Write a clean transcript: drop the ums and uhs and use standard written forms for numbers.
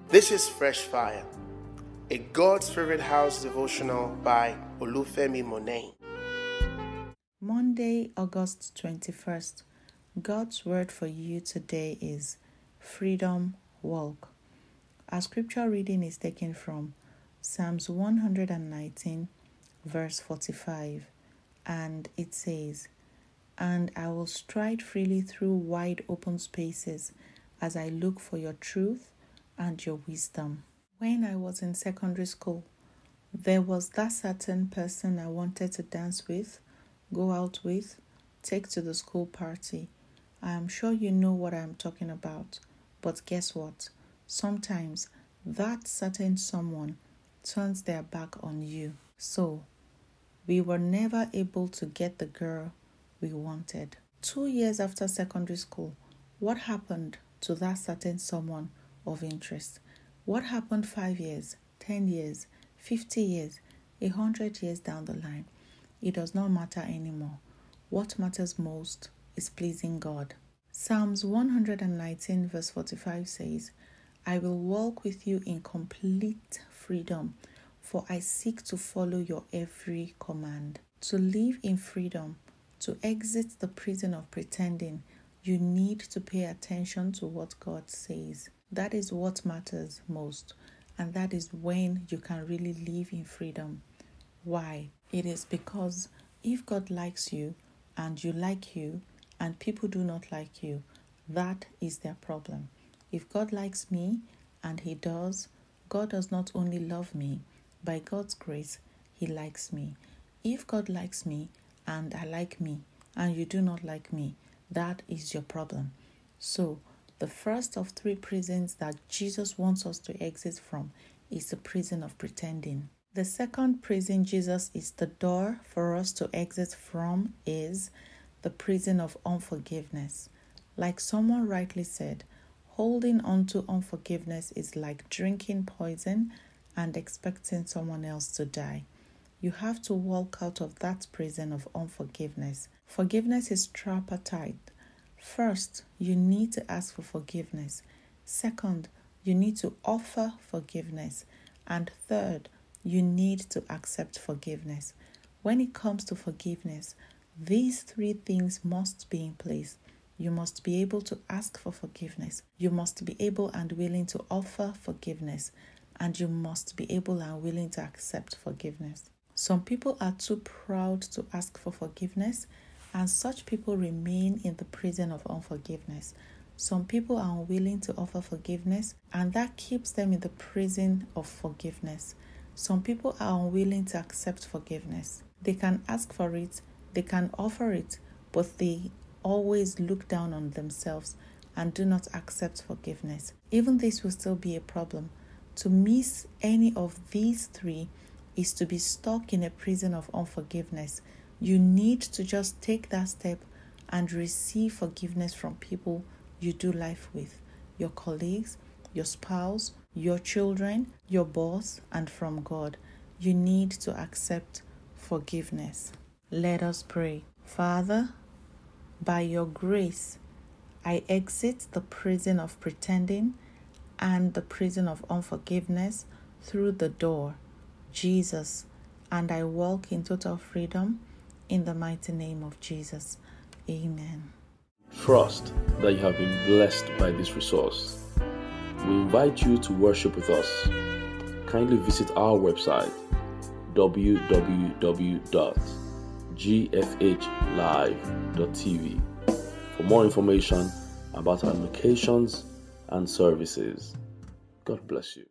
This is Fresh Fire, a God's Favorite House devotional by Olufemi Monet. Monday, August 21st. God's word for you today is Freedom Walk. Our scripture reading is taken from Psalms 119, verse 45, and it says, "And I will stride freely through wide open spaces as I look for your truth and your wisdom." When I was in secondary school, there was that certain person I wanted to dance with, go out with, take to the school party. I am sure you know what I am talking about. But guess what? Sometimes that certain someone turns their back on you. So, we were never able to get the girl we wanted. 2 years after secondary school, what happened to that certain someone of interest? What happened 5 years, 10 years, 50 years, 100 years down the line? It does not matter anymore. What matters most is pleasing God. Psalms 119 verse 45 says, "I will walk with you in complete freedom, for I seek to follow your every command." To live in freedom, to exit the prison of pretending, you need to pay attention to what God says. That is what matters most, and that is when you can really live in freedom. Why? It is because if God likes you and you like you and people do not like you, that is their problem. If God likes me and He does, God does not only love me, by God's grace, He likes me. If God likes me and I like me and you do not like me, that is your problem. So, the first of 3 prisons that Jesus wants us to exit from is the prison of pretending. The second prison Jesus is the door for us to exit from is the prison of unforgiveness. Like someone rightly said, holding on to unforgiveness is like drinking poison and expecting someone else to die. You have to walk out of that prison of unforgiveness. Forgiveness is tripartite. First, you need to ask for forgiveness. Second, you need to offer forgiveness. And third, you need to accept forgiveness. When it comes to forgiveness, these 3 things must be in place. You must be able to ask for forgiveness. You must be able and willing to offer forgiveness. And you must be able and willing to accept forgiveness. Some people are too proud to ask for forgiveness, and such people remain in the prison of unforgiveness. Some people are unwilling to offer forgiveness, and that keeps them in the prison of forgiveness. Some people are unwilling to accept forgiveness. They can ask for it, they can offer it, but they always look down on themselves and do not accept forgiveness. Even this will still be a problem. To miss any of these 3 is to be stuck in a prison of unforgiveness. You need to just take that step and receive forgiveness from people you do life with, your colleagues, your spouse, your children, your boss, and from God. You need to accept forgiveness. Let us pray. Father, by your grace, I exit the prison of pretending and the prison of unforgiveness through the door, Jesus, and I walk in total freedom in the mighty name of Jesus. Amen. Trust that you have been blessed by this resource. We invite you to worship with us. Kindly visit our website www.gfhlive.tv for more information about our locations and services. God bless you.